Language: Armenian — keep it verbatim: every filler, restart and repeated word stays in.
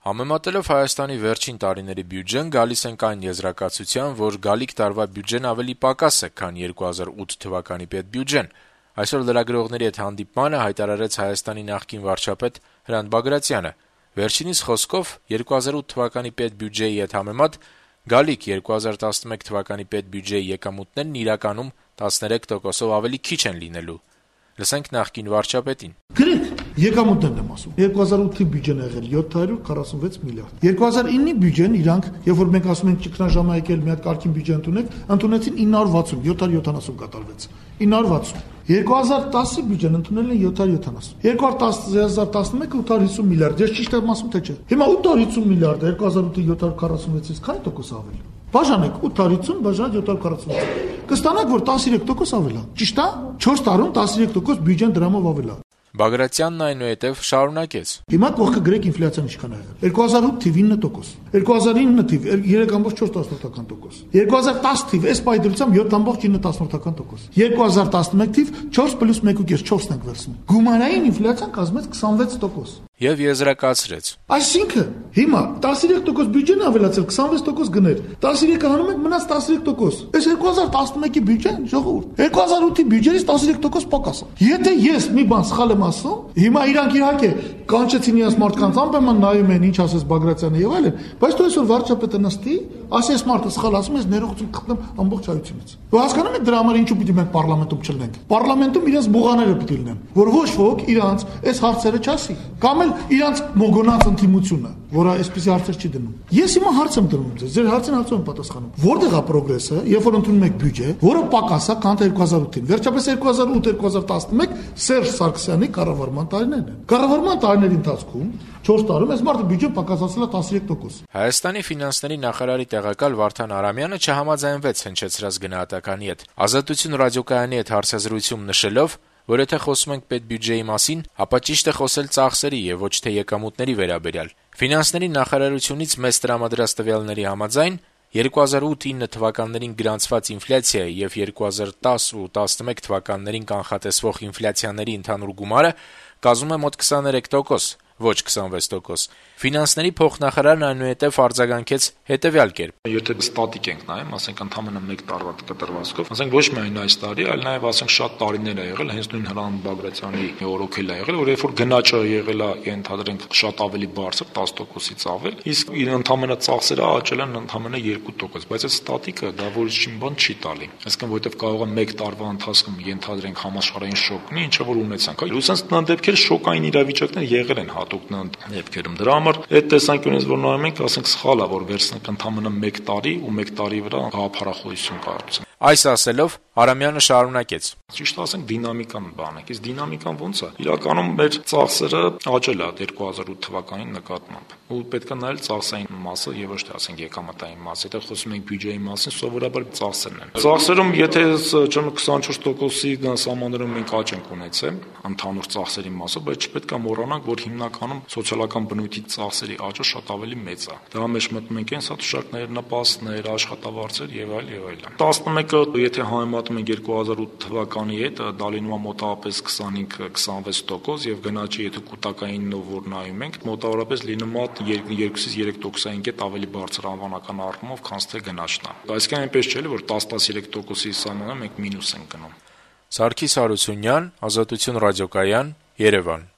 Համեմատելով Հայաստանի վերջին տարիների բյուջեն, գալիս ենք այն եզրակացության, որ գալիք տարվա բյուջեն ավելի պակաս է, քան երկու հազար ութ թվականի պետբյուջեն։ Այսօր լրագրողների հետ հանդիպմանը հայտարարեց Հայաստանի նախկին վարչապետ Հրանտ Բագրատյանը։ Վերջինիս խոսքով երկու հազար ութ թվականի պետբյուջեի հետ համեմատ գալիք երկու հազար տասնմեկ թվականի պետբյուջեի եկամուտներն իրականում տասներեք տոկոսով ավելի քիչ են լինելու։ Լսենք նախկին վարչապետին։ Գրեք, եկամուտներն եմ ասում։ երկու հազար ութի բյուջեն եղել յոթ հարյուր քառասունվեց միլիարդ։ երկու հազար իննի բյուջեն իրանք, երբ որ մենք ասում ենք ճգնաժամը եկել մի հատ կարգին բյուջե ընդունեք, ընդունեցին ինը հարյուր վաթսուն, յոթ հարյուր յոթանասուն կատարվեց։ ինը հարյուր վաթսուն։ երկու հազար տասի բյուջեն ընդունել են յոթ հարյուր յոթանասուն։ երկու հազար տասնմեկը ութ հարյուր հիսուն միլիարդ։ Ես ճիշտ եմ ասում թե չէ։ Հիմա ութ հարյուր հիսուն միլիարդ երկու հազար ութի յոթ հարյուր քառասունվեցից քանի տոկոս ավել։ Բաժանեք ութ հարյուր հիսուն բաժան յոթ հարյուր քառասունվեց։ Կստանաք, որ տասներեք տոկոս ավել է։ Ճիշտ է։ չորս տարում տասներեք տոկոս բյուջեն դրամով ավել է։ Բագրատյանն այնուհետև շարունակեց. Հիմա կողքը գրեք ինֆլյացիան ինչքան է եղել։ երկու հազար ութ թիվ ինը տոկոս, երկու հազար ինը թիվ երեք կόμ չորս տոկոս, երկու հազար տասը թիվ այս պայդրությամբ յոթ կόμ ինը տոկոս, երկու հազար տասնմեկ թիվ չորս պլյուս մեկ կόμ պինգ չորսն ենք վերցնում։ Գումարային ինֆլյացիան կազմեց քսանվեց տոկոս։ Եվ եզրակացրեց. Այսինքն հիմա տասներեք տոկոս բյուջեն ավելացել քսանվեց տոկոս գներ, տասներեկը հանում ենք մնաց տասներեք տոկոս։ Այս երկու հազար տասնմեկի բյուջեն ժողովուրդ երկու հազար ութի բյուջեից տասներեք տոկոս պակաս է։ Եթե ես մի բան սխալ եմ ասում, հիմա իրանք իհարկե կանչեցին իրենց մարդկանց ամբողջը նայում են ինչ ասես Բագրատյանը եւ այլն, բայց դու այսօր վարչապետը նստի, ասես մարդը սխալ ասում ես, ներողություն կխտնեմ ամբողջ հայությունից։ Դու հասկանում ես դրա համար ինչու պիտի մենք պարլամենտում չլինենք։ Պարլամենտում իրենց բուղաները պիտի լինեն, որ ոչ ոք իրանց այս հարցերը չասի, կամ էլ իրանց մոգոնած ընդդիմությունը, որը այսպիսի հարցեր չի դնում։ Ես հիմա հարց եմ դնում ձեզ, ձեր հարցին հարցով եմ պատասխանում։ Որտեղ է պրոգրեսը, երբ որ ընդունում եք բյուջե, որը պակաս է, քան երկու հազար ութին։ Վերջապես երկու հազար ութ երկու հազար տասնմեկ Սերժ Սարգսյանի կառավարման տարիներն են։ Կառավարման տարիների ընթացքում չորս տարում այս մարդը բյուջեն պակասացել է տասներեք տոկոս։ Հայաստանի ֆինանսների նախարարի տեղակալ Վարդան Արամյանը չհամաձայնվեց հնչեցրած գնահատականի հետ։ Ազատություն ռադիոկայանի հետ հարցազրույցում նշելով, որ եթե խոսում ենք պետբյուջեի մասին, ապա ճիշտ է խոսել ծախսերի եւ ոչ թե եկամուտների վերաբերյալ։ Ֆինանսների նախարարությունից մեծ տրամադրած տվյալների համաձայն երկու հազար ութ ինը թվականներին գրանցված ինֆլյացիայի եւ երկու հազար տասը ու տասնմեկ թվականներին կանխատեսվող ինֆլյացիաների ընդհանուր գումարը կազմում է մոտ քսաներեք տոկոս, ոչ քսանվեց տոկոս։ Ֆինանսների փոխնախարարն այնուհետև արձագանքեց հետևյալ կերպ. Եթե ստատիկ ենք նայում, ասենք ընդամենը մեկ տարվա կտրվածքով, ասենք ոչ միայն այս տարի, այլ նաև ասենք շատ տարիներ է եղել, հենց նույն Հրանտ Բագրատյանի օրոքել է եղել, որ երբ որ գնաճը եղել է, ենթադրենք շատ ավելի բարձր, տասը տոկոսից ավել, իսկ իր ընդամենը ծախսերը աճել են ընդամենը երկու տոկոս, բայց այս ստատիկը դա որից մի բան չի տալի։ Այսինքն որովհետև կարող է մեկ տարվա ընթացքում ենթադրենք համաշխարհային շոկ լինի, ինչը որ ունեցանք, այլ ուսանց նման դեպքեր շոկային իրավիճակներ եղել են հատուկ նման դեպքերում։ Դրա համար այդ տեսանկյունից որ նայում ենք, ասենք սխալ է, որ վերցնենք ընդամենը մեկ տարի ու մեկ տարի վրա գաղափարախոսություն կառուցենք։ Այս ասելով Արամյանը շարունակեց. Ճիշտ ասենք դինամիկան բան է, իսկ դինամիկան ոնց է։ Իրականում մեր ծախսերը աճել է երկու հազար ութ թվականին նկատմամբ։ Ու պետք է նայել ծախսային մասը եւ ոչ թե ասենք եկամտային մասը։ Եթե խոսում ենք բյուջեի մասին, սովորաբար ծախսերն են։ Ծախսերում եթե չեմ քսանչորս տոկոսի սահմաններում մենք աճ ենք ունեցել ընդհանուր ծախսերի մասով, բայց չպետք է մոռանանք, որ հիմնականում սոցիալական բնույթի ծախսերի աճը շատ ավելի մեծ է։ Դրա մեջ մտնում ենք հենց հատուշակներ, նպաստներ, աշխատավարձեր եւ այլ եւ այլն։ տասնմեկը եթե համեմատում ենք երկու հազար ութ թվականի հետ, դա լինում է մոտավորապես քսանհինգ քսանվեց տոկոս եւ գնաճի եթե կൂട്ടակայինով որ նայում ենք, մոտավորապես լինում է երկուից երեք տոկոսային կետ ավելի բարձր անվանական առումով, քան թե գնաճն է։ Այսինքն այնպես չէ, որ տասը տասներեք տոկոսի սահմանը մենք մինուս ենք գնում։ Սարգիս Հարությունյան, Ազատություն ռադիոկայան, Երևան։